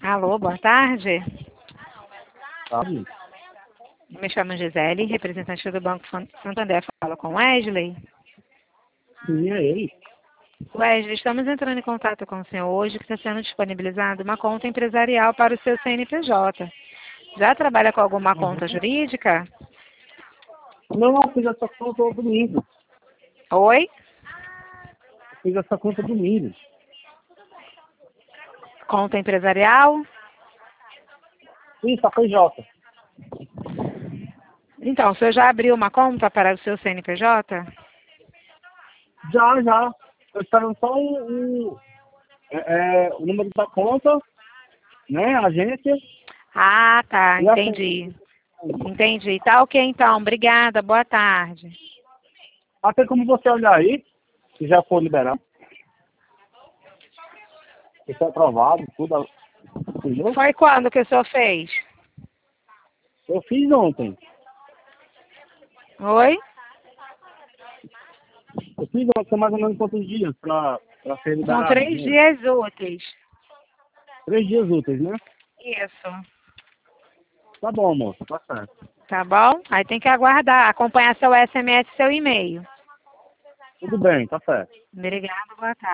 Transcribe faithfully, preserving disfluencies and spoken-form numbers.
Alô, boa tarde. Sabe? Me chamo Gisele, representante do Banco Santander. Falo com Wesley. Sim, é ele. Wesley, estamos entrando em contato com o senhor hoje que está sendo disponibilizada uma conta empresarial para o seu C N P J. Já trabalha com alguma conta jurídica? Não, eu fiz essa conta domingo. Oi? Eu fiz essa conta domingo. Conta empresarial? Sim, só P J. Então, o senhor já abriu uma conta para o seu C N P J? Já, já. Eu estava só o, o, é, é, o número da conta, né? A agência. Ah, tá, E a entendi. Entendi. Tá ok, então. Obrigada, boa tarde. Até como você olhar aí, se já for liberado. Se for aprovado, tudo. Entendeu? Foi quando que o senhor fez? Eu fiz ontem. Oi? Eu fiz ontem mais ou menos quantos dias para ser São liberado. três dias úteis. Três dias úteis, né? Isso. Tá bom, moça. Tá certo. Tá bom? Aí tem que aguardar, acompanhar seu S M S e seu e-mail. Tudo bem, tá certo. Obrigada, boa tarde.